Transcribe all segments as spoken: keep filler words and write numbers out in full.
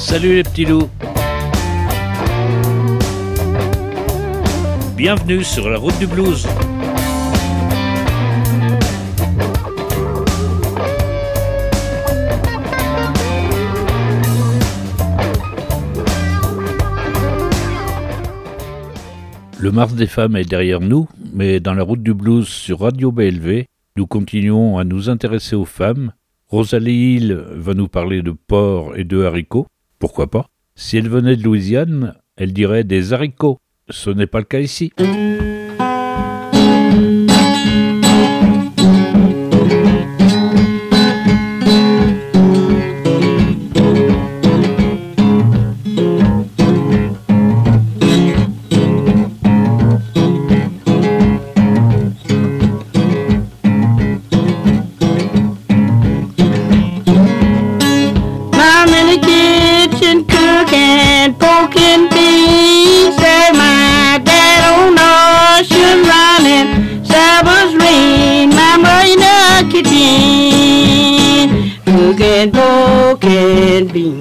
Salut les petits loups. Bienvenue sur la route du blues. Le Mars des femmes est derrière nous, mais dans la route du blues sur Radio B L V, nous continuons à nous intéresser aux femmes. Rosalie Hill va nous parler de porc et de haricots. Pourquoi pas? Si elle venait de Louisiane, elle dirait des haricots. Ce n'est pas le cas ici. Broken, broken beans.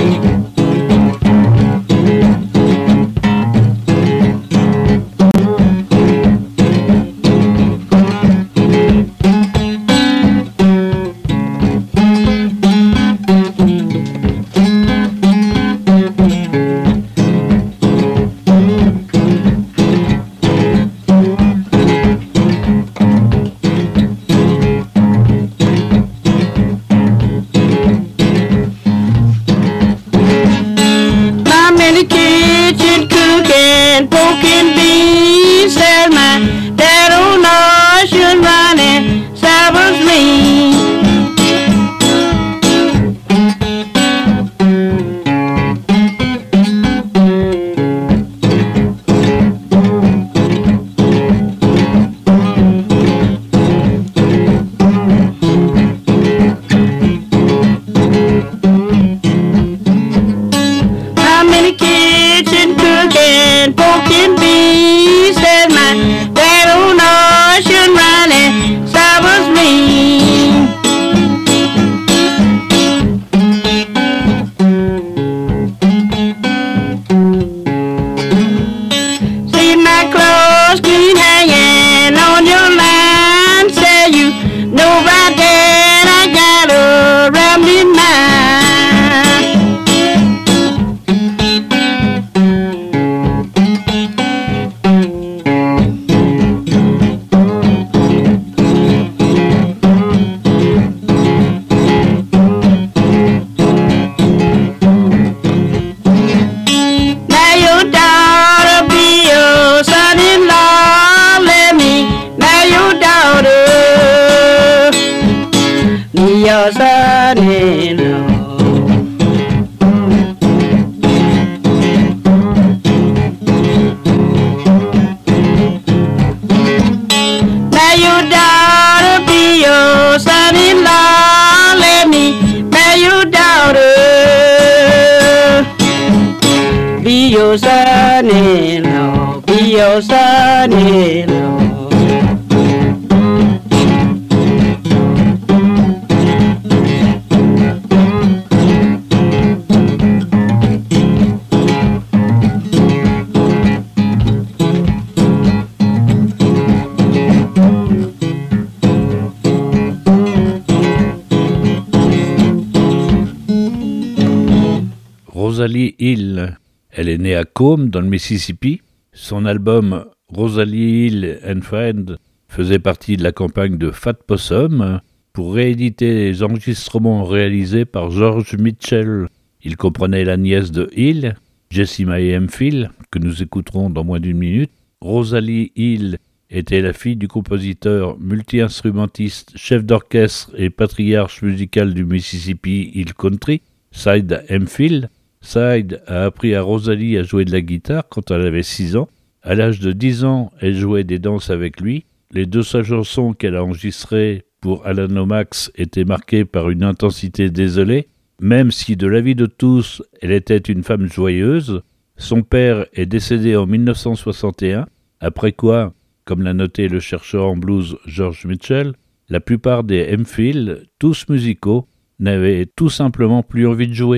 Rosalie Hill, elle est née à Combe, dans le Mississippi. Son album Rosalie Hill and Friends faisait partie de la campagne de Fat Possum pour rééditer les enregistrements réalisés par George Mitchell. Il comprenait la nièce de Hill, Jessie Mae Hemphill, que nous écouterons dans moins d'une minute. Rosalie Hill était la fille du compositeur, multi-instrumentiste, chef d'orchestre et patriarche musical du Mississippi Hill Country, Sid Hemphill. Sid a appris à Rosalie à jouer de la guitare quand elle avait six ans. À l'âge de dix ans, elle jouait des danses avec lui. Les deux seules chansons qu'elle a enregistrées pour Alan Lomax étaient marquées par une intensité désolée. Même si de l'avis de tous, elle était une femme joyeuse, son père est décédé en mille neuf cent soixante et un, après quoi, comme l'a noté le chercheur en blues George Mitchell, la plupart des Hemphill, tous musicaux, n'avaient tout simplement plus envie de jouer.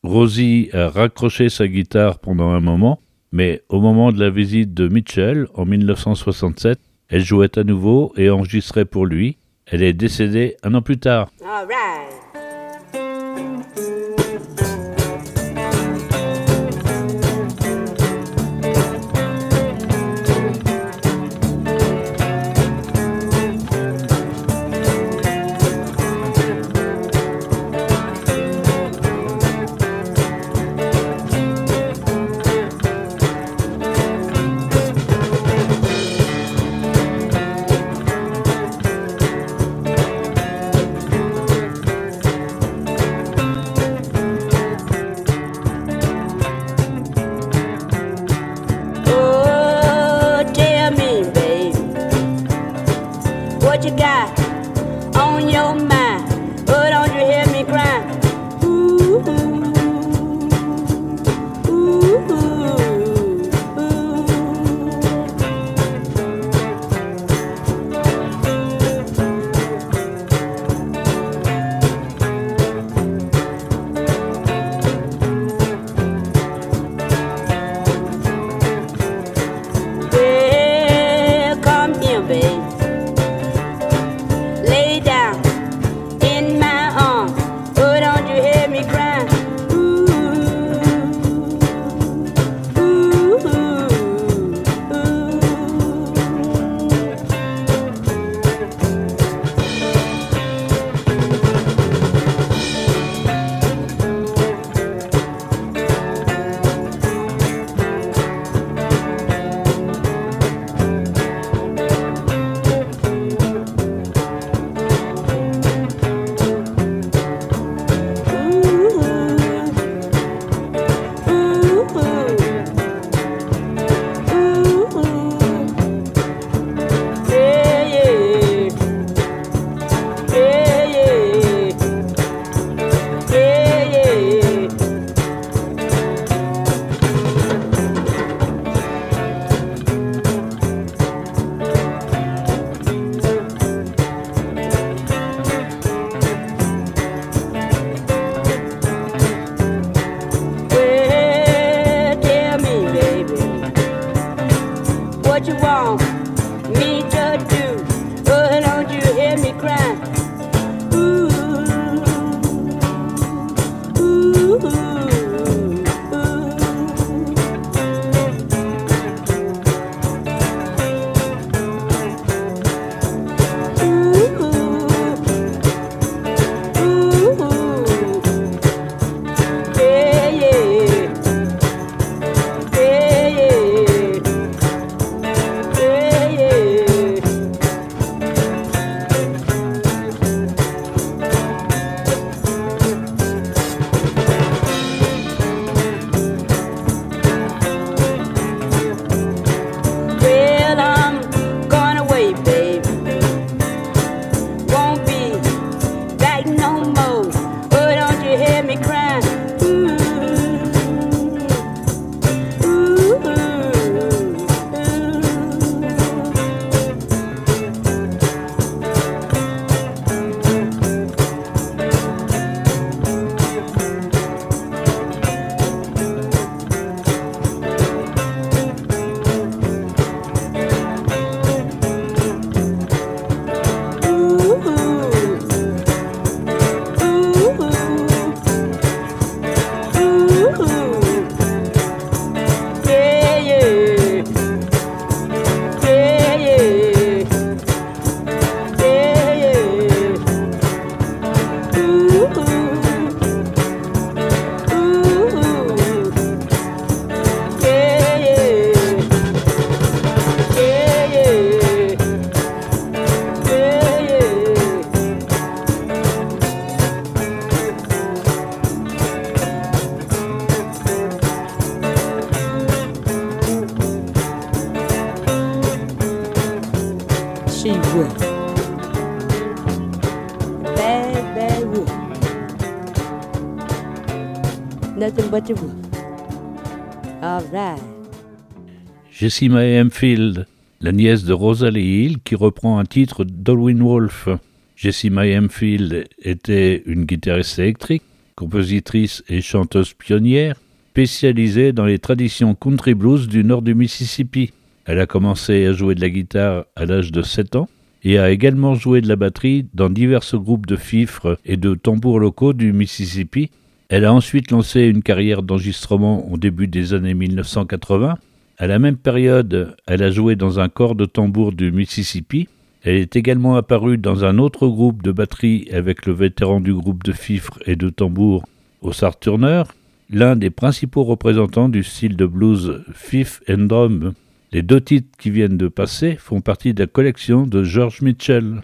Rosie a raccroché sa guitare pendant un moment, mais au moment de la visite de Mitchell en dix-neuf cent soixante-sept, elle jouait à nouveau et enregistrait pour lui. Elle est décédée un an plus tard. All right. What you got on your mind? Oh, don't you hear me crying? Ooh, ooh, ooh, well, come here, babe. Lay down in my arms. Oh, don't you hear me crying? Ooh, ooh, ooh, ooh. What you want me to do? Oh, don't you hear me crying? Ooh, ooh, ooh, ooh, ooh, yeah, yeah, yeah, yeah. Yeah, yeah. Well, I'm going away, baby. Won't be back no more. Oh, don't you hear me crying? Ooh, ooh, ooh, ooh. She would. Bad, bad wood. Nothing but the wood. All right. Jessima Hemphill, la nièce de Rosalie Hill, qui reprend un titre d'Howlin' Wolf. Jessima Hemphill était une guitariste électrique. compositrice et chanteuse pionnière, spécialisée dans les traditions country blues du nord du Mississippi. Elle a commencé à jouer de la guitare à l'âge de sept ans et a également joué de la batterie dans divers groupes de fifres et de tambours locaux du Mississippi. Elle a ensuite lancé une carrière d'enregistrement au début des années mille neuf cent quatre-vingts. À la même période, elle a joué dans un corps de tambour du Mississippi. Elle est également apparue dans un autre groupe de batterie avec le vétéran du groupe de fifres et de tambours, Ossard Turner, l'un des principaux représentants du style de blues fife and drum. Les deux titres qui viennent de passer font partie de la collection de George Mitchell.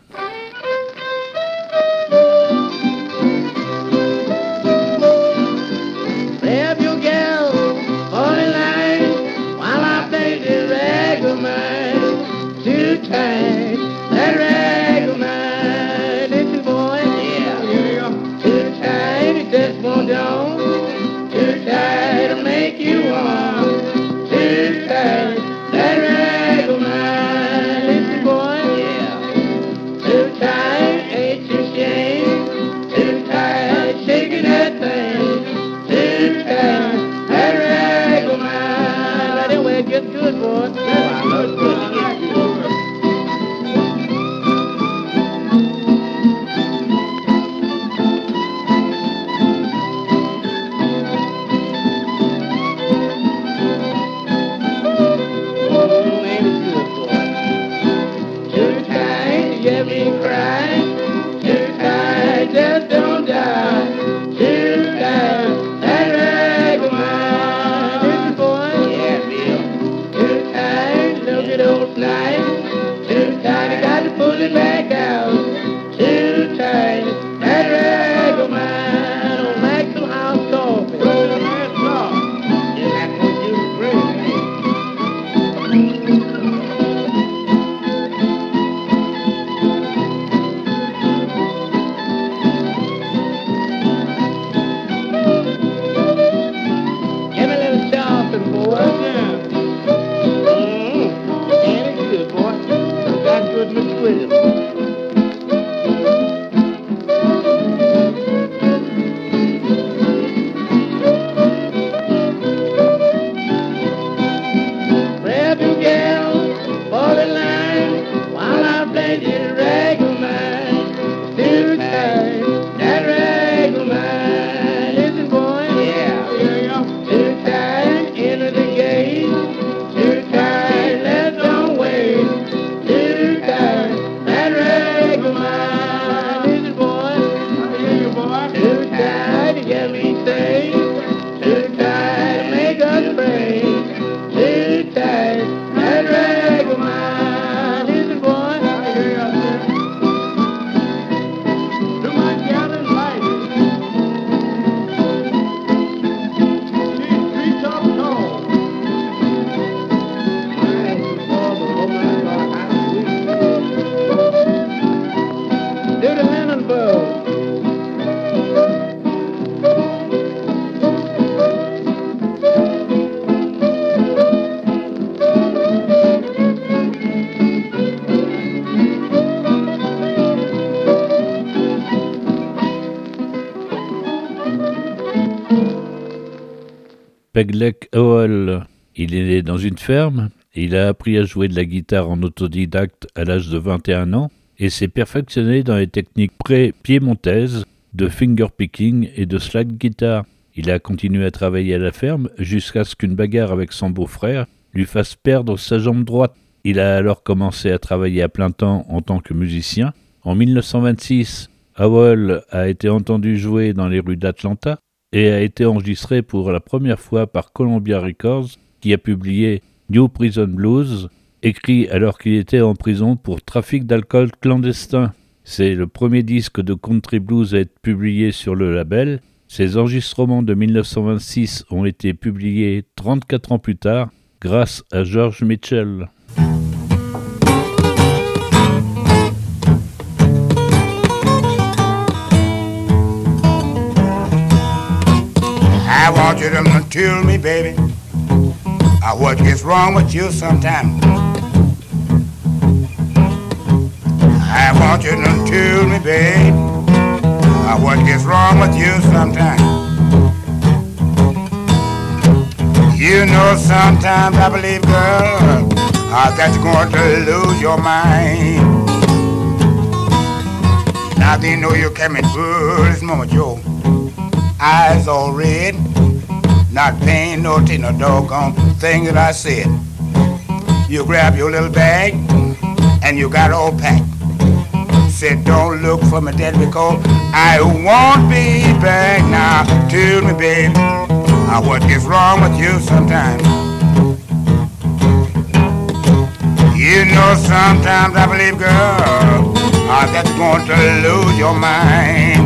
Pegleg Howell. Il est né dans une ferme et il a appris à jouer de la guitare en autodidacte à l'âge de vingt et un ans et s'est perfectionné dans les techniques pré-piémontaises de fingerpicking et de slide guitar. Il a continué à travailler à la ferme jusqu'à ce qu'une bagarre avec son beau-frère lui fasse perdre sa jambe droite. Il a alors commencé à travailler à plein temps en tant que musicien. En mille neuf cent vingt-six, Howell a été entendu jouer dans les rues d'Atlanta et a été enregistré pour la première fois par Columbia Records, qui a publié New Prison Blues, écrit alors qu'il était en prison pour trafic d'alcool clandestin. C'est le premier disque de country blues à être publié sur le label. Ces enregistrements de mille neuf cent vingt-six ont été publiés trente-quatre ans plus tard, grâce à George Mitchell. I want you to tell me, baby, uh, what gets wrong with you sometimes. I want you to tell me, baby, uh, what what gets wrong with you sometimes. You know sometimes I believe, girl, uh, that you're going to lose your mind. Now they know you coming good this moment, your eyes all red, not paying no to no doggone thing that I said. You grab your little bag and you got it all packed. Said don't look for me dead because I won't be back. Now tell me, baby, uh, what is wrong with you sometimes? You know sometimes I believe, girl, uh, that you're going to lose your mind.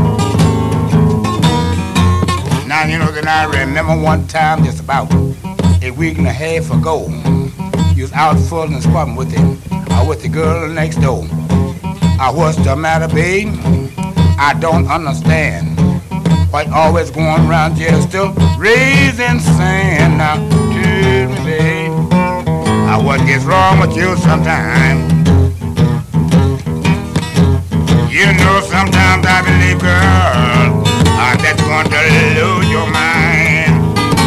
Now you know that I remember one time just about a week and a half ago, you was out full and squatting with him, uh, with the girl next door. Uh, what's the matter, babe? I don't understand. Why always going around just still raising sand? Now tell me, babe, uh, what gets wrong with you sometimes? You know sometimes I believe, girl, uh, that you're going to lose your mind.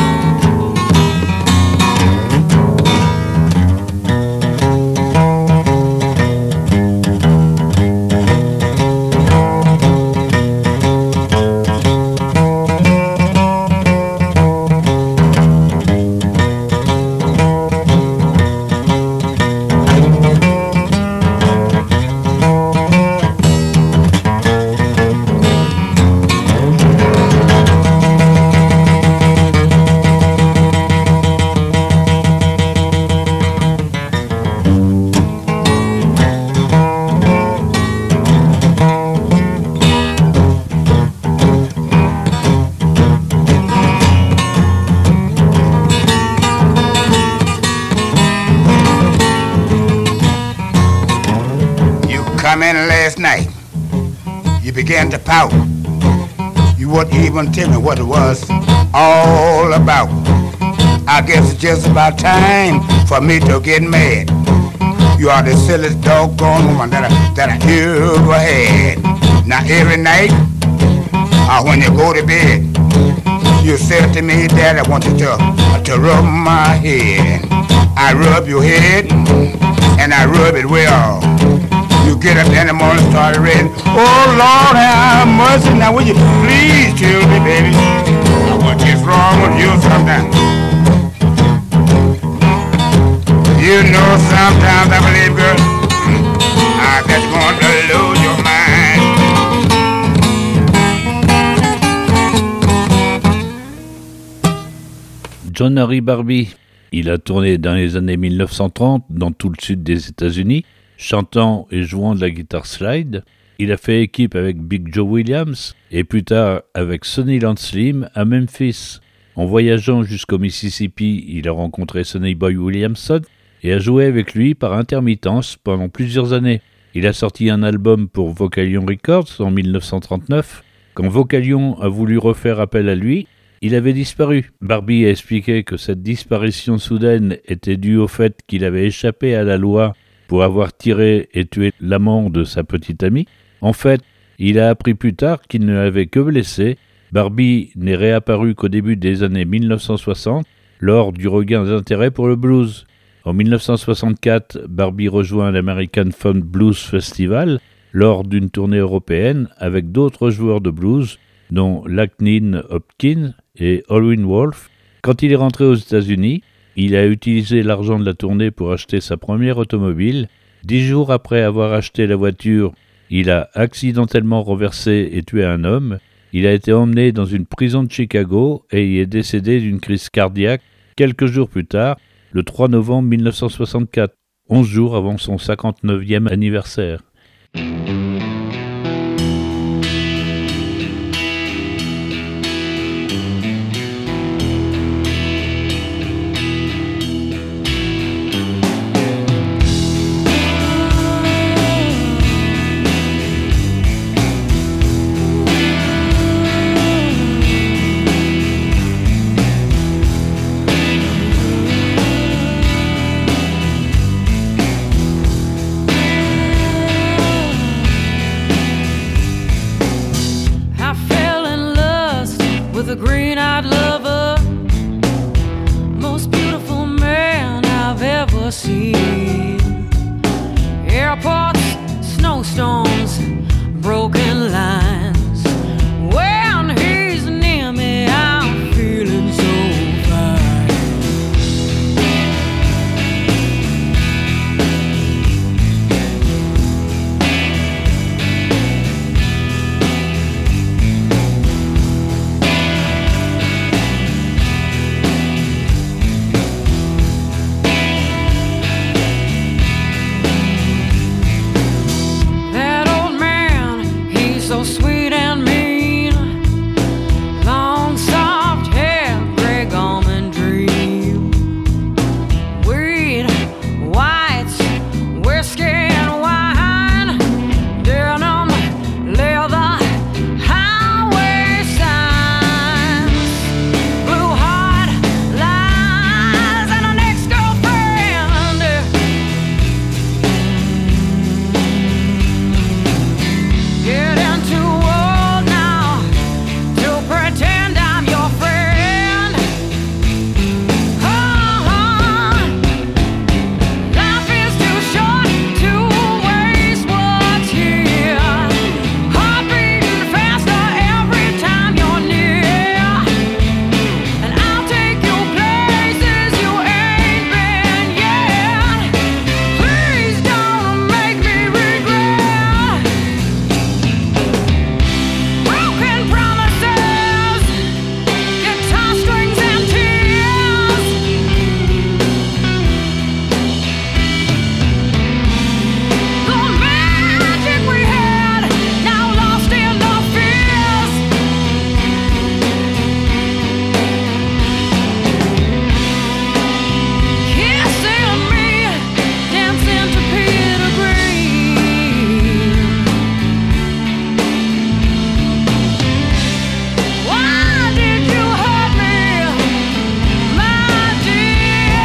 Come in last night, you began to pout. You wouldn't even tell me what it was all about. I guess it's just about time for me to get mad. You are the silliest doggone woman that I, that I ever had. Now every night, uh, when you go to bed, you said to me, Daddy, I want you to, uh, to rub my head. I rub your head, and I rub it well. You get up in the morning and start reading. Oh, Lord, have mercy. Now, will you please tell me, baby, what is wrong with you sometimes? You know sometimes I believe, girl, I bet you're going to lose your mind. John Harry Barbee, il a tourné dans les années mille neuf cent trente dans tout le sud des États-Unis, chantant et jouant de la guitare slide. Il a fait équipe avec Big Joe Williams et plus tard avec Sonny Land Slim à Memphis. En voyageant jusqu'au Mississippi, il a rencontré Sonny Boy Williamson et a joué avec lui par intermittence pendant plusieurs années. Il a sorti un album pour Vocalion Records en mille neuf cent trente-neuf. Quand Vocalion a voulu refaire appel à lui, il avait disparu. Barbee a expliqué que cette disparition soudaine était due au fait qu'il avait échappé à la loi pour avoir tiré et tué l'amant de sa petite amie. En fait, il a appris plus tard qu'il ne l'avait que blessé. Barbee n'est réapparu qu'au début des années mille neuf cent soixante, lors du regain d'intérêt pour le blues. En mille neuf cent soixante-quatre, Barbee rejoint l'American Funk Blues Festival lors d'une tournée européenne avec d'autres joueurs de blues, dont Lacknin Hopkins et Howlin' Wolf. Quand il est rentré aux États-Unis, il a utilisé l'argent de la tournée pour acheter sa première automobile. Dix jours après avoir acheté la voiture, il a accidentellement renversé et tué un homme. Il a été emmené dans une prison de Chicago et y est décédé d'une crise cardiaque quelques jours plus tard, le trois novembre mille neuf cent soixante-quatre, onze jours avant son cinquante-neuvième anniversaire. with a green-eyed lover, most beautiful man I've ever seen. Airports, snowstorms, broken lines. When he's near me, I'm feeling so fine. That old man, he's so sweet and mean. Long soft hair, gray almond dream. Weed, whites, whiskey and wine. Denim, leather, highway signs. Blue heart, lies, and an ex-girlfriend. Getting too old now to pretend I'm your friend. Oh, life is too short to waste what's here. Heart beating faster every time you're near. And I'll take you places you ain't been yet. Please don't make me regret broken promises, guitar strings and tears. The magic we had, now lost in the fears. Kissing me, dancing to Peter Green. Why did you hurt me, my dear?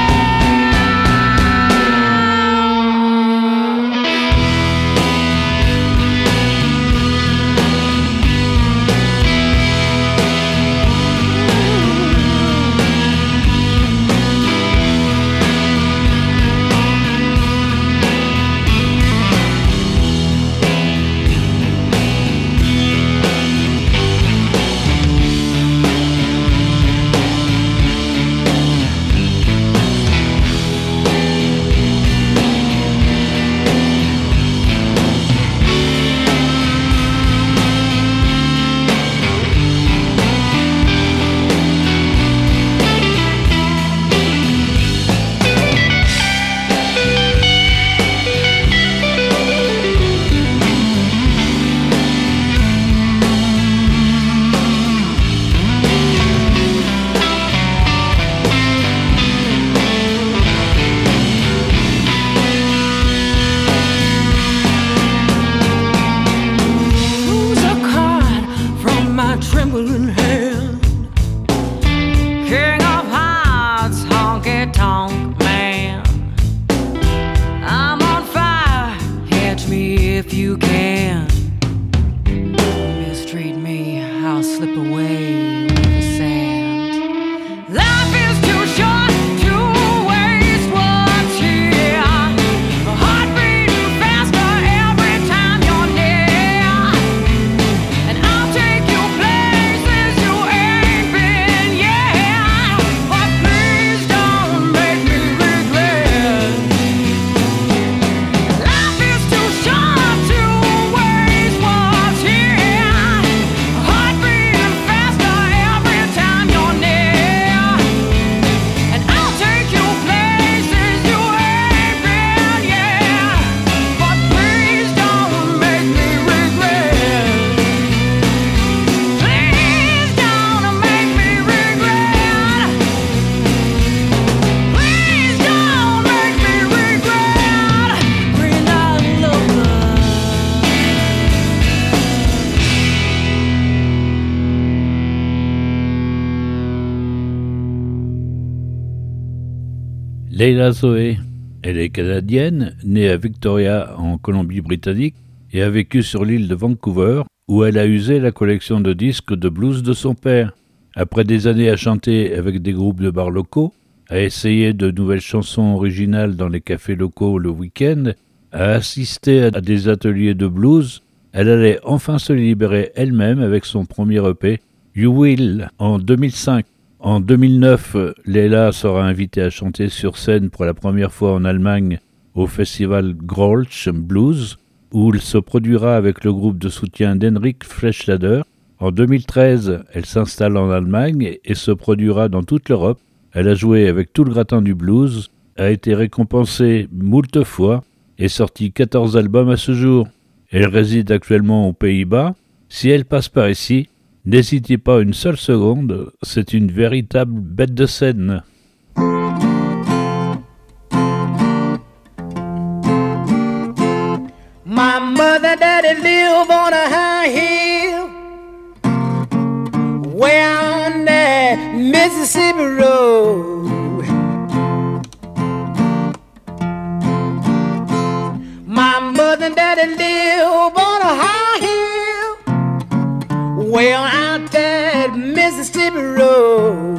Lose a card from my trembling hand. King of Hearts, honky tonk man. I'm on fire, catch me if you can. Mistreat me, I'll slip away with the sand. Life is too short to waste what's here. Heart beating faster every time you're near. And I'll take you places you ain't been yet. But please don't make me regret. Life is too short to waste what's here. Heart beating faster every time you're near. And I'll take you places you ain't been yet. But please don't make me regret. Please don't make me regret. Please don't make me regret. Green-eyed lover. Leila Zoé, elle est canadienne, née à Victoria en Colombie-Britannique et a vécu sur l'île de Vancouver où elle a usé la collection de disques de blues de son père. Après des années à chanter avec des groupes de bars locaux, à essayer de nouvelles chansons originales dans les cafés locaux le week-end, à assister à des ateliers de blues, elle allait enfin se libérer elle-même avec son premier E P, You Will, en deux mille cinq. En deux mille neuf, Leila sera invitée à chanter sur scène pour la première fois en Allemagne au festival Grolsch Blues, où elle se produira avec le groupe de soutien d'Henrik Fleschlader. En deux mille treize, elle s'installe en Allemagne et se produira dans toute l'Europe. Elle a joué avec tout le gratin du blues, a été récompensée moult fois et sorti quatorze albums à ce jour. Elle réside actuellement aux Pays-Bas. Si elle passe par ici, n'hésitez pas une seule seconde, c'est une véritable bête de scène. My mother and daddy live on a high hill way on that Mississippi road. My mother and daddy live on a high hill way on out that Mississippi road.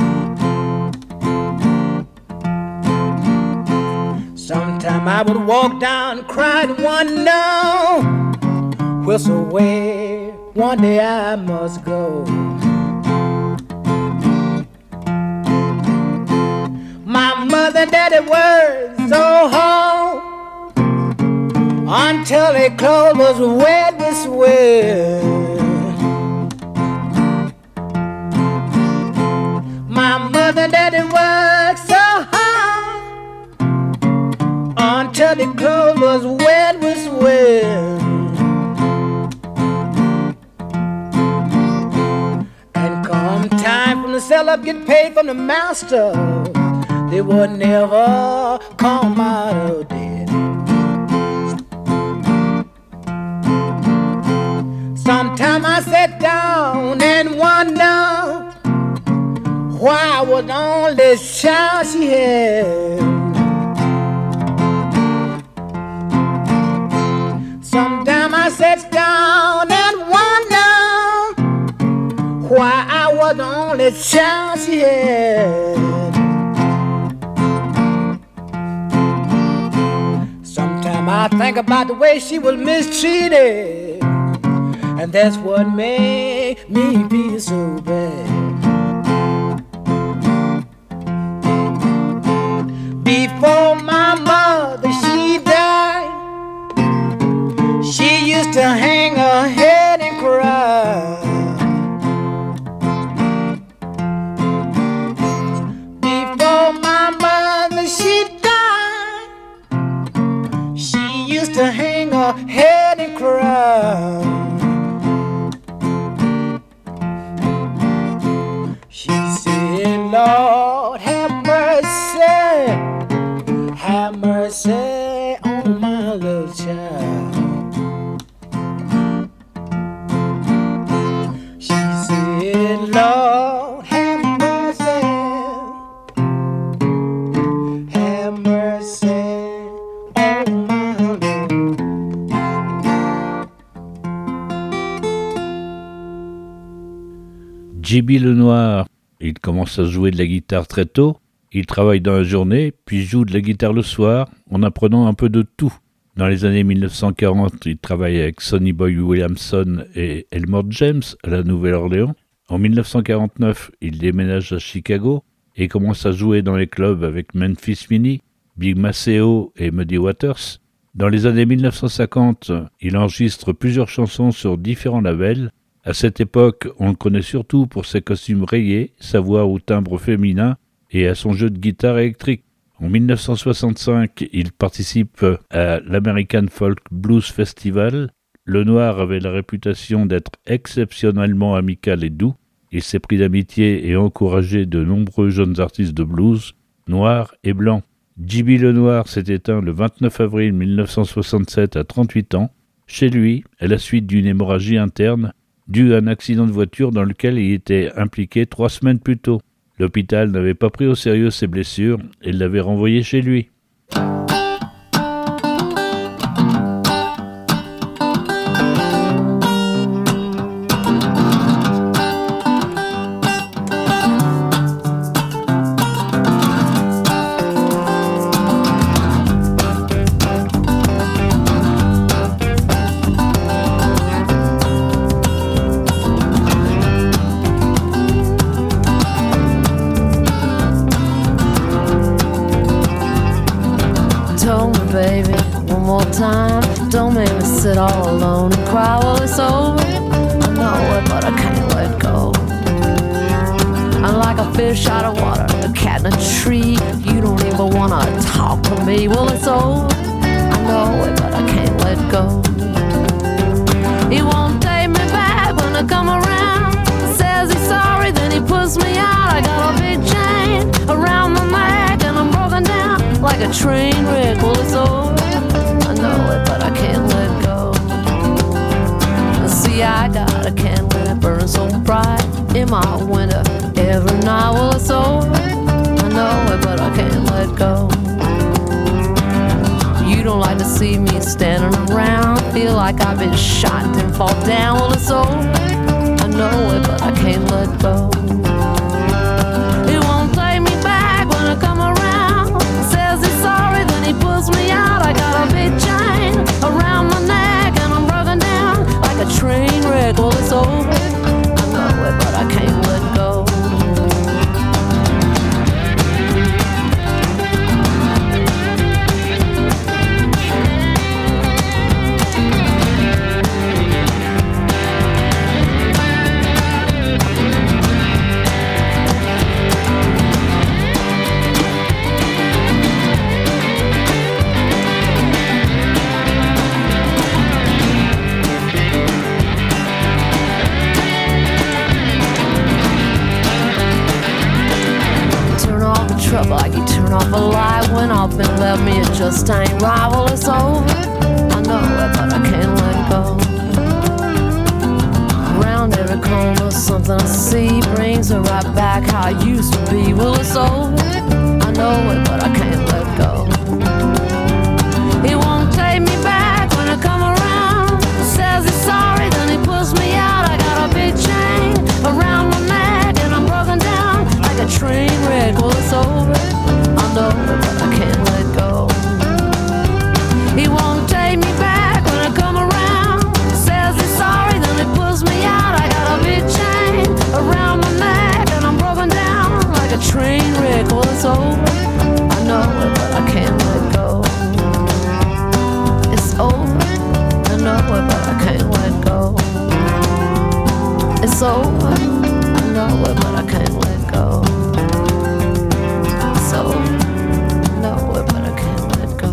Sometime I would walk down and cry and wonder, whistle where one day I must go. My mother and daddy worked so hard until their clothes was wet with sweat. My mother and daddy worked so hard until the clothes was wet with sweat. And come time from the seller get paid from the master, they would never come out of debt. Sometime I sat down and wonder why I was the only child she had. Sometime I sat down and wonder why I was the only child she had. Sometime I think about the way she was mistreated, and that's what made me feel so bad. Before my mother she died, she used to hang her head and cry. Before my mother she died, she used to hang her head and cry. She said, Lord, have mercy, have mercy on my little child. She said, Lord, have mercy, have mercy on my little. J B Lenoir, il commence à jouer de la guitare très tôt. Il travaille dans la journée, puis joue de la guitare le soir, en apprenant un peu de tout. Dans les années mille neuf cent quarante, il travaille avec Sonny Boy Williamson et Elmore James à la Nouvelle-Orléans. En mille neuf cent quarante-neuf, il déménage à Chicago et commence à jouer dans les clubs avec Memphis Minnie, Big Maceo et Muddy Waters. Dans les années mille neuf cent cinquante, il enregistre plusieurs chansons sur différents labels. À cette époque, on le connaît surtout pour ses costumes rayés, sa voix au timbre féminin et à son jeu de guitare électrique. En mille neuf cent soixante-cinq, il participe à l'American Folk Blues Festival. Lenoir avait la réputation d'être exceptionnellement amical et doux. Il s'est pris d'amitié et encouragé de nombreux jeunes artistes de blues, noirs et blancs. J B Lenoir s'est éteint le vingt-neuf avril mille neuf cent soixante-sept à trente-huit ans, chez lui, à la suite d'une hémorragie interne, due à un accident de voiture dans lequel il était impliqué trois semaines plus tôt. L'hôpital n'avait pas pris au sérieux ses blessures et l'avait renvoyé chez lui. a shot of water, a cat in a tree. You don't even wanna talk to me. Well, it's over, I know it, but I can't let go. He won't take me back when I come around. Says he's sorry, then he puts me out. I got a big chain around my neck and I'm broken down like a train wreck. Well, it's over, I know it, but I can't let go. See, I got a candle that burns so bright in my window every night. Well, it's over, I know it, but I can't let go. You don't like to see me standing around, feel like I've been shot and fall down. Well, it's over, I know it, but I can't let go. He won't take me back when I come around. Says he's sorry, then he pulls me out. I got a big chain around my neck and I'm broken down like a train wreck. Well, it's over, I know it, but I can't let go. Like you turn off a light when I've been left me, it just ain't right. Well, it's over, I know it, but I can't let go. Around every corner, something I see brings her right back how I used to be. Well, it's over, I know it, but I can't let go. He won't take me back when I come around. Says he's sorry, then he pulls me out. I got a big chain around my neck and I'm broken down like a train wreck. Well, it's over, I know it, but I can't let go. He won't take me back when I come around. Says he's sorry, then he pulls me out. I got a big chain around my neck and I'm broken down like a train wreck. Well, it's over, I know it, but I can't let go. It's over, I know it, but I can't let go. It's over, I know it, but I can't let go. It's over, I know it, but I can't let go.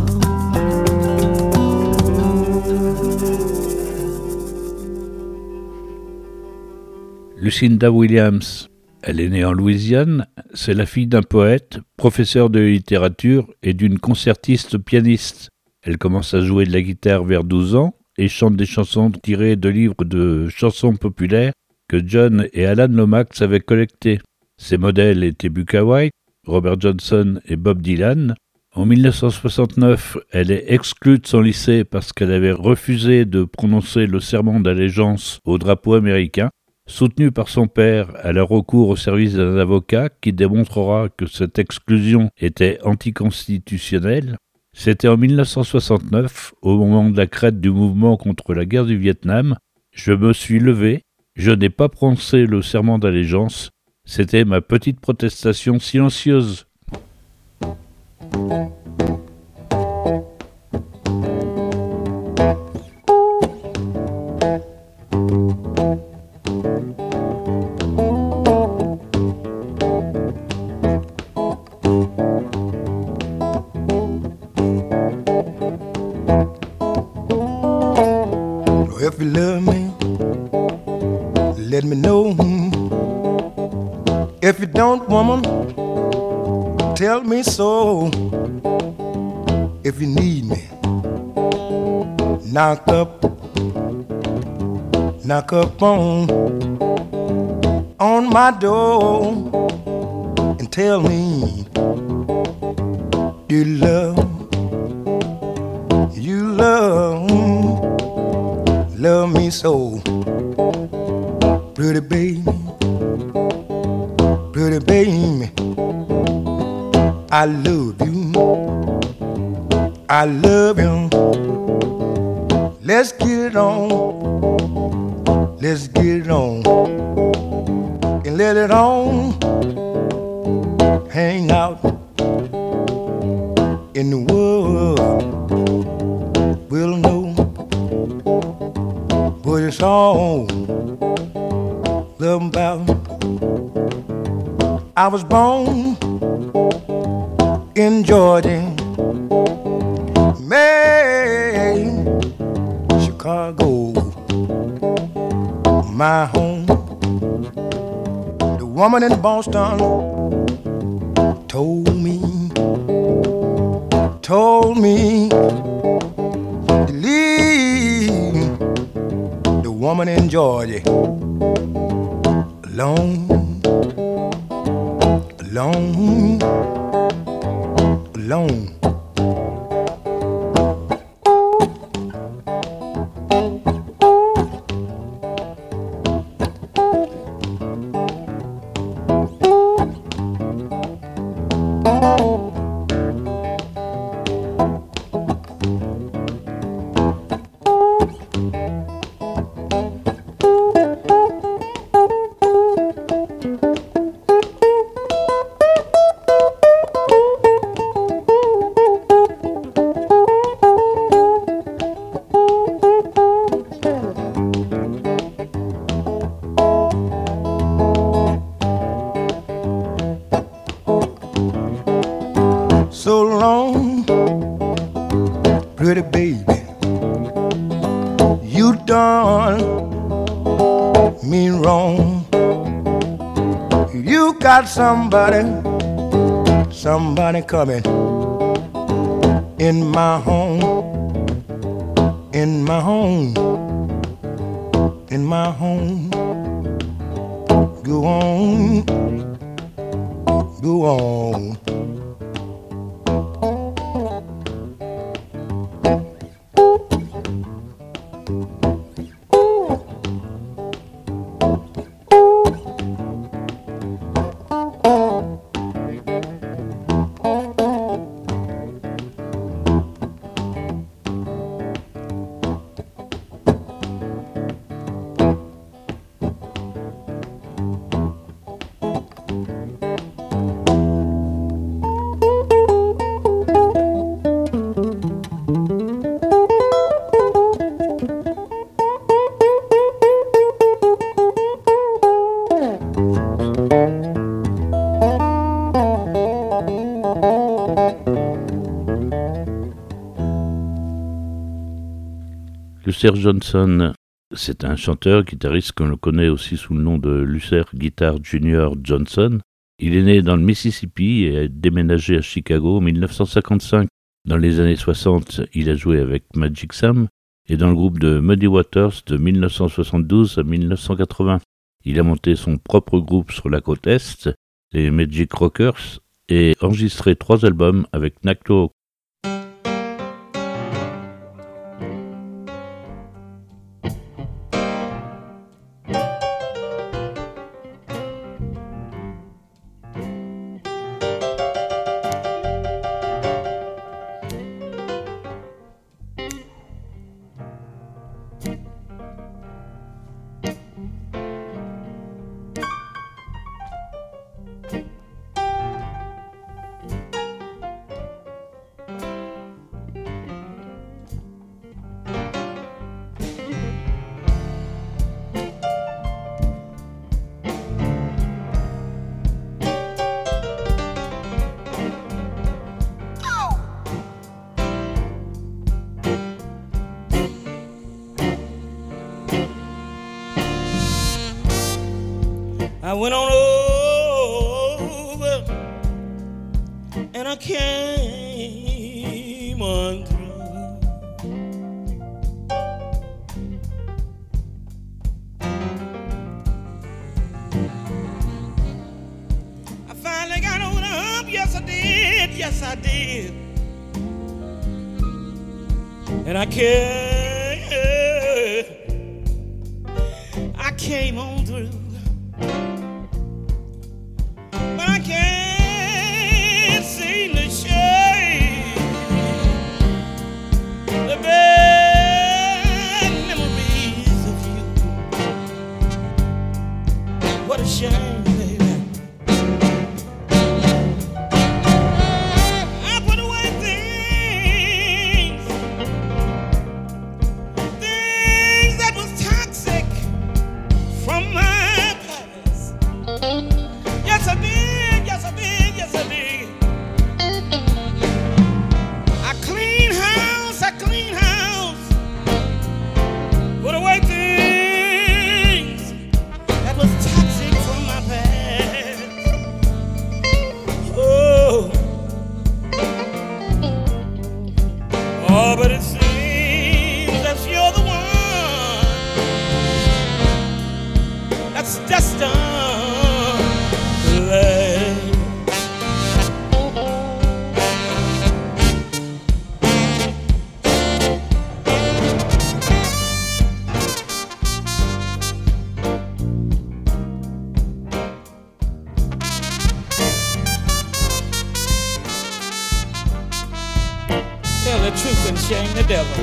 Lucinda Williams, elle est née en Louisiane, c'est la fille d'un poète, professeur de littérature et d'une concertiste pianiste. Elle commence à jouer de la guitare vers douze ans et chante des chansons tirées de livres de chansons populaires que John et Alan Lomax avaient collectés. Ses modèles étaient Bukka White, Robert Johnson et Bob Dylan. En mille neuf cent soixante-neuf, elle est exclue de son lycée parce qu'elle avait refusé de prononcer le serment d'allégeance au drapeau américain. Soutenue par son père, elle a recours au service d'un avocat qui démontrera que cette exclusion était anticonstitutionnelle. C'était en mille neuf cent soixante-neuf, au moment de la crête du mouvement contre la guerre du Vietnam. Je me suis levé, je n'ai pas prononcé le serment d'allégeance. C'était ma petite protestation silencieuse. If you love me, let me know. If you don't, woman, tell me so. If you need me, knock up, knock up on, on my door and tell me you love, you love, love me so. Pretty baby, pretty baby, I love you, I love you. Let's get it on, let's get it on, and let it on. Hang out in the world, we'll know what it's all love about. I was born in Georgia, Maine, Chicago, my home. The woman in Boston told me, told me to leave the woman in Georgia alone, alone, alone. So long, pretty baby, you done me wrong. You got somebody, somebody coming in my home, in my home, in my home. Go on, go on. Lucien Johnson, c'est un chanteur, guitariste qu'on le connaît aussi sous le nom de Lucien Guitar Junior Johnson. Il est né dans le Mississippi et a déménagé à Chicago en dix-neuf cent cinquante-cinq. Dans les années soixante, il a joué avec Magic Sam et dans le groupe de Muddy Waters de dix-neuf cent soixante-douze à dix-neuf cent quatre-vingts. Il a monté son propre groupe sur la côte Est, les Magic Rockers, et enregistré trois albums avec Nakto. I went on over and I came on through. I finally got over the hump, yes I did, yes I did. And I came, I came on through. I can't seem to shake the bad memories of you. What a shame, baby. I put away things, things that was toxic from my past. Yes, I did. That's destined. Tell the truth and shame the devil.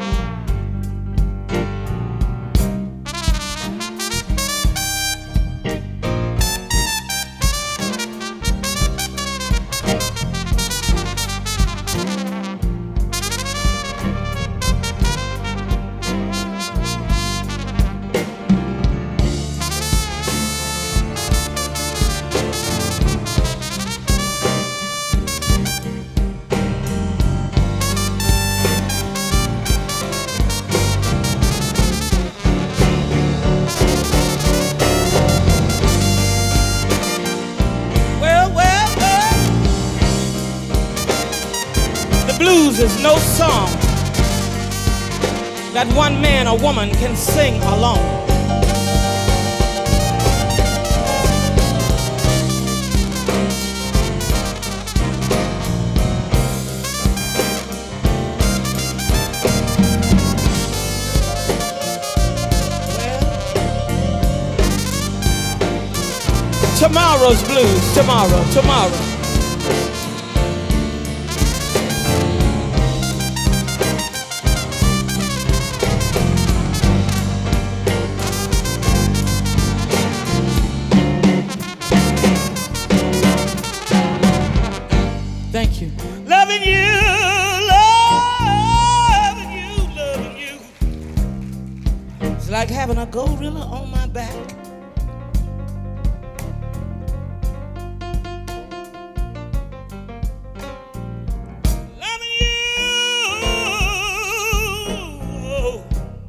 Blues is no song that one man or woman can sing alone. Well, tomorrow's blues, tomorrow, tomorrow. Thank you. Loving you, loving you, loving you. It's like having a gorilla on my back. Loving you,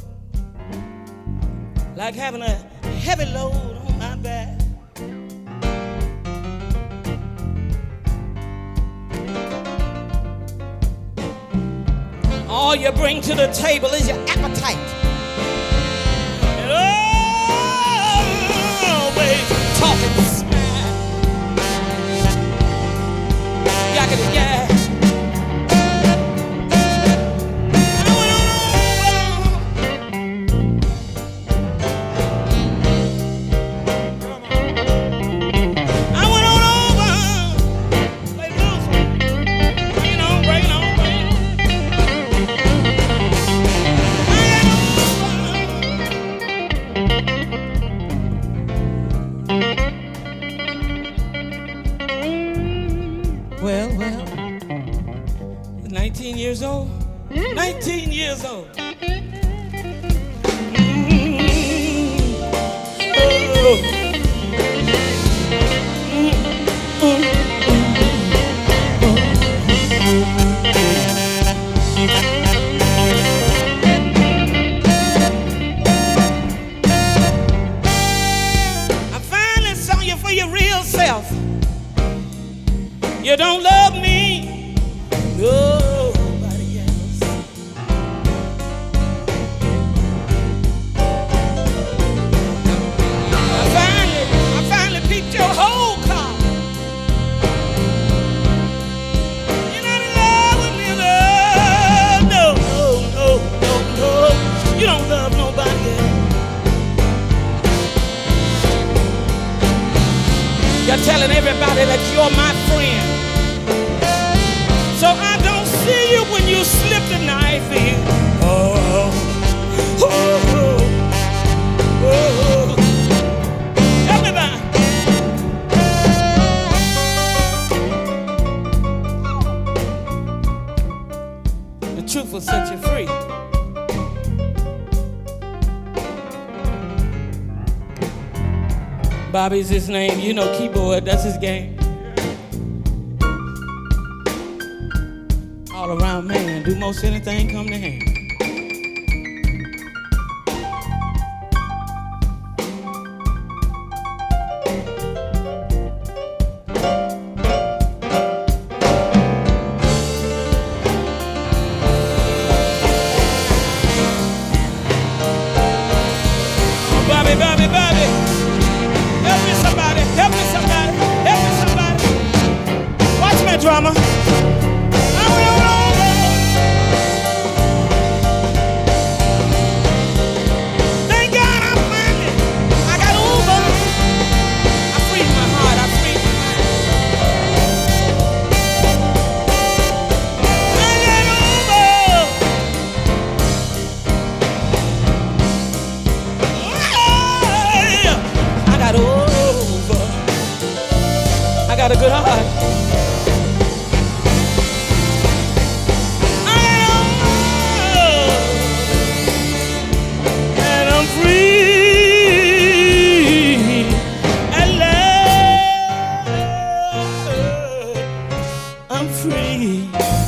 like having a heavy load on my back. All you bring to the table is your appetite. And always talking smack. Yakety yak. Well, well, nineteen years old, nineteen years old. Mm-hmm. Oh. Mm-hmm. I finally saw you for your real self. You don't love me, nobody else. I finally, I finally peeped your whole car. You're not in love with me, no, no, no, no, no. You don't love nobody else. You're telling everybody that you're my friend. So I don't see you when you slip the knife in. Oh, oh, oh, oh. Tell me about it. The truth will set you free. Bobby's his name, you know keyboard, that's his game. All around man, do most anything come to hand. Bobby, Bobby, Bobby. got a good heart. I am love, and I'm free at last. I'm free.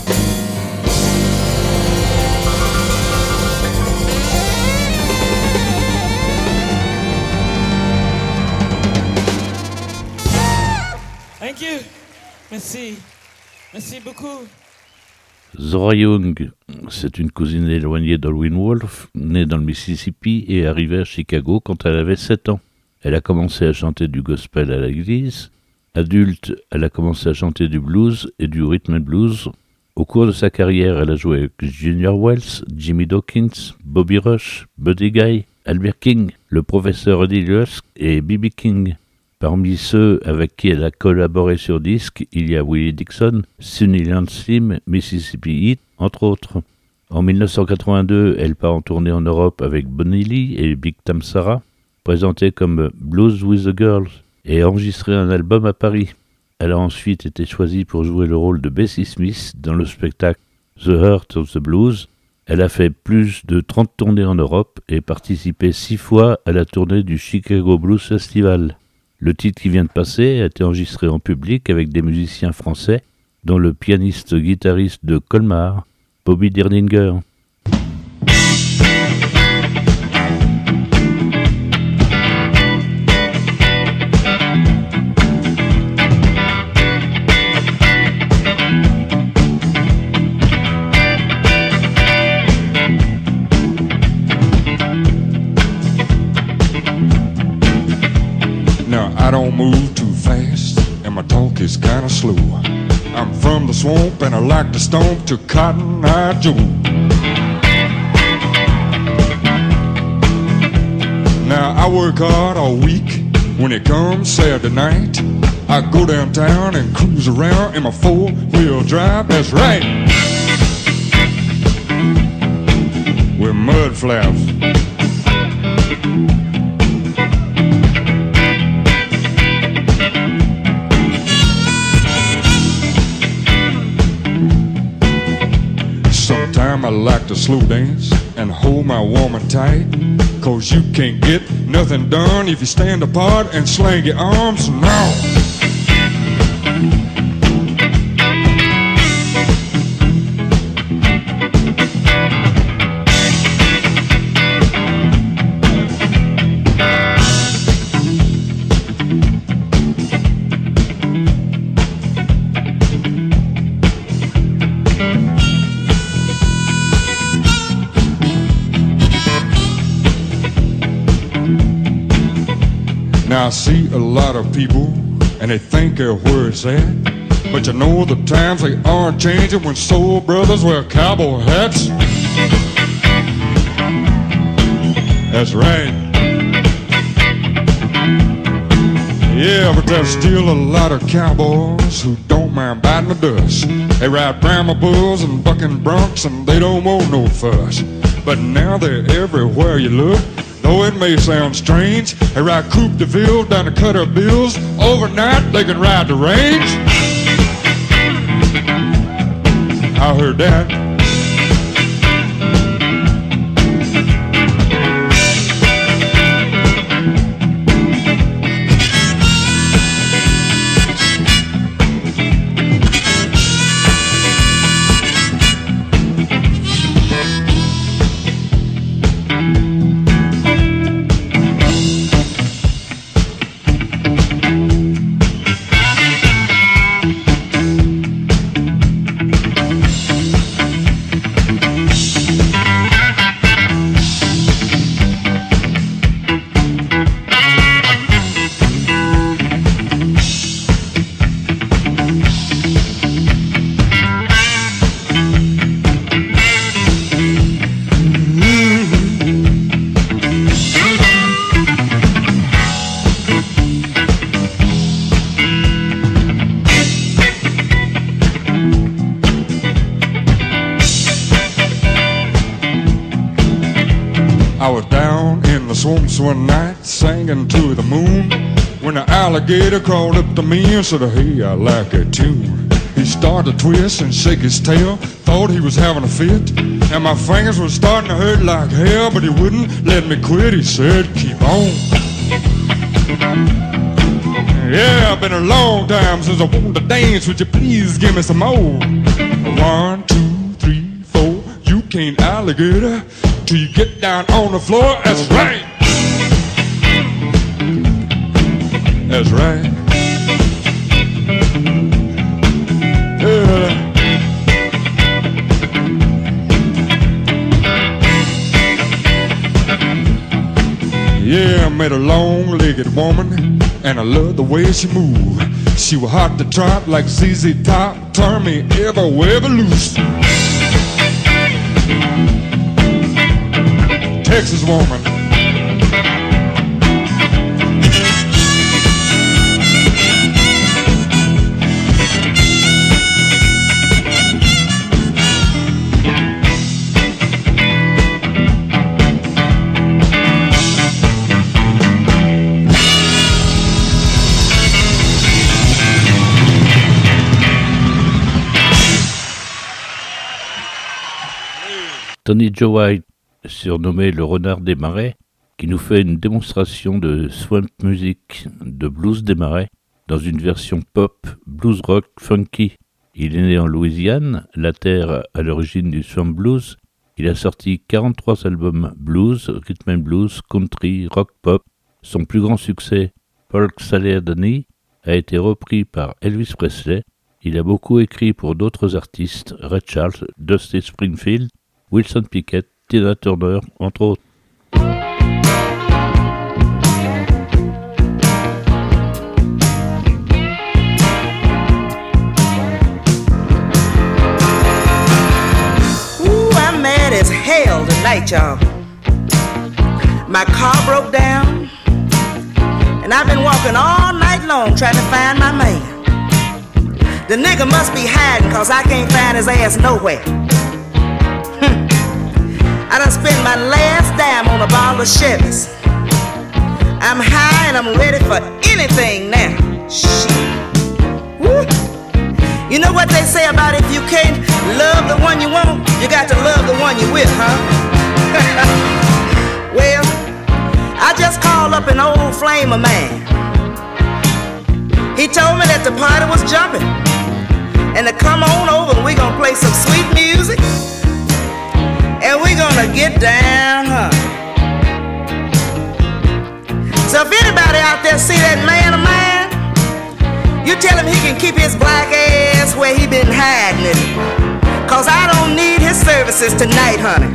Thank you. Merci. Merci beaucoup. Zora Young, c'est une cousine éloignée d'Alwyn Wolf, née dans le Mississippi et arrivée à Chicago quand elle avait sept ans. Elle a commencé à chanter du gospel à l'église. Adulte, elle a commencé à chanter du blues et du rhythm and blues. Au cours de sa carrière, elle a joué avec Junior Wells, Jimmy Dawkins, Bobby Rush, Buddy Guy, Albert King, le professeur Eddie Lusk et B B King. Parmi ceux avec qui elle a collaboré sur disque, il y a Willie Dixon, Sonny Land Slim, Mississippi Heat, entre autres. En dix-neuf cent quatre-vingt-deux, elle part en tournée en Europe avec Bonnie Lee et Big Tam Sarah, présentée comme Blues with the Girls, et a enregistré un album à Paris. Elle a ensuite été choisie pour jouer le rôle de Bessie Smith dans le spectacle The Heart of the Blues. Elle a fait plus de trente tournées en Europe et participé six fois à la tournée du Chicago Blues Festival. Le titre qui vient de passer a été enregistré en public avec des musiciens français, dont le pianiste-guitariste de Colmar, Bobby Dirlinger. I don't move too fast, and my talk is kinda slow. I'm from the swamp, and I like to stomp to Cotton Eye Joe. Now I work hard all week. When it comes Saturday night, I go downtown and cruise around in my four-wheel drive. That's right, with mud flaps. Sometime I like to slow dance and hold my woman tight, 'cause you can't get nothing done if you stand apart and slang your arms now. Now I see a lot of people, and they think they're where it's at, but you know the times they are changing when soul brothers wear cowboy hats. That's right. Yeah, but there's still a lot of cowboys who don't mind biting the dust. They ride Brahma bulls and bucking broncs, and they don't want no fuss. But now they're everywhere you look. Though it may sound strange, they ride Coupe de Ville down to Cutter Bills. Overnight, they can ride the range. I heard that. I was down in the swamps one night, singing to the moon, when the alligator crawled up to me and said, hey, I like that tune. He started to twist and shake his tail, thought he was having a fit, and my fingers were starting to hurt like hell, but he wouldn't let me quit. He said, keep on. Yeah, been a long time since I wanted to dance. Would you please give me some more? One, two, three, four. You can't alligator till you get down on the floor. That's right. That's right. Yeah. Yeah, I met a long-legged woman, and I loved the way she moved. She was hot to trot like Z Z Top, turn me ever, ever loose. Texas woman. Tony Joe White, surnommé le renard des marais, qui nous fait une démonstration de swamp music, de blues des marais, dans une version pop, blues rock, funky. Il est né en Louisiane, la terre à l'origine du swamp blues. Il a sorti quarante-trois albums blues, rhythm and blues, country, rock pop. Son plus grand succès, Polk Salad-Honey, a été repris par Elvis Presley. Il a beaucoup écrit pour d'autres artistes, Ray Charles, Dusty Springfield, Wilson Pickett, Tina Turner, entre autres. Ooh, I'm mad as hell tonight, y'all. My car broke down, and I've been walking all night long trying to find my man. The nigga must be hiding, cause I can't find his ass nowhere. I done spent my last dime on a bottle of Chevy's. I'm high and I'm ready for anything now. Shit. Woo. You know what they say about if you can't love the one you want, you got to love the one you with, huh? Well, I just called up an old flame of man. He told me that the party was jumping, and to come on over and we gonna play some sweet music. And we're gonna get down, huh? So if anybody out there see that man of mine, you tell him he can keep his black ass where he been hiding it. Cause I don't need his services tonight, honey.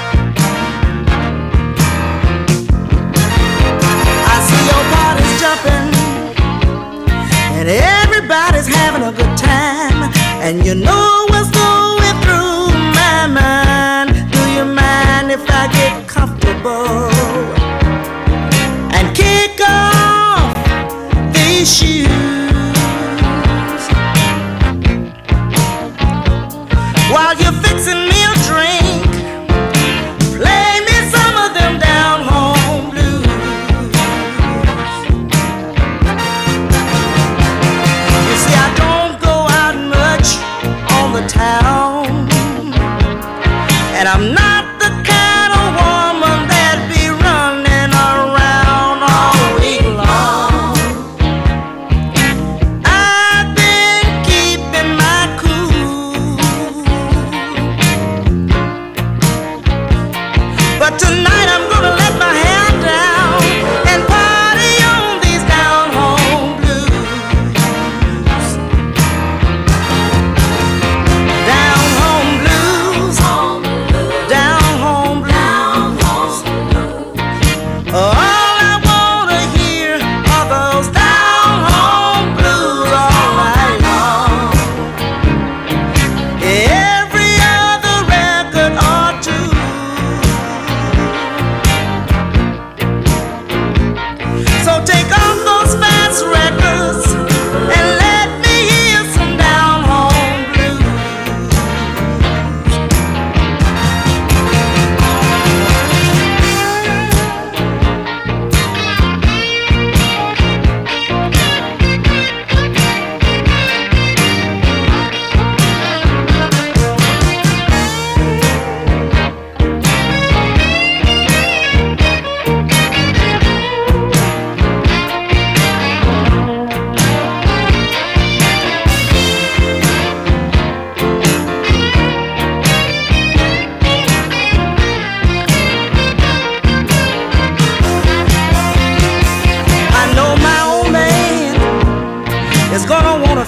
I see your party's jumping, and everybody's having a good time, and you know what's going through my mind. Mind if I get comfortable and kick off these shoes while you're fixing me a drink? Play me some of them down home blues. You see, I don't go out much on the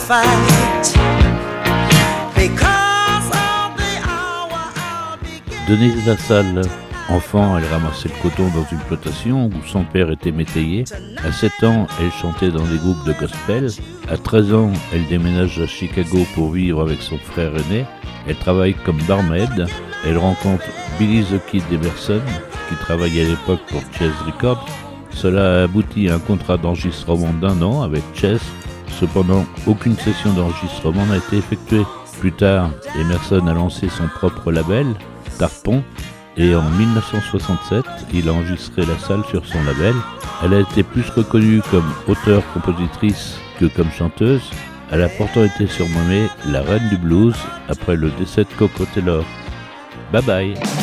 fight. Because of the hour I'll begin. Denise Lassalle. Enfant, elle ramassait le coton dans une plantation où son père était métayer. À sept ans, elle chantait dans des groupes de gospel. À treize ans, elle déménage à Chicago pour vivre avec son frère aîné. Elle travaille comme barmaid. Elle rencontre Billy the Kid Emerson, qui travaillait à l'époque pour Chess Records. Cela a abouti à un contrat d'enregistrement d'un an avec Chess. Cependant, aucune session d'enregistrement n'a été effectuée. Plus tard, Emerson a lancé son propre label, Tarpon, et en dix-neuf cent soixante-sept, il a enregistré Lassalle sur son label. Elle a été plus reconnue comme auteure-compositrice que comme chanteuse. Elle a pourtant été surnommée la reine du blues après le décès de Coco Taylor. Bye bye.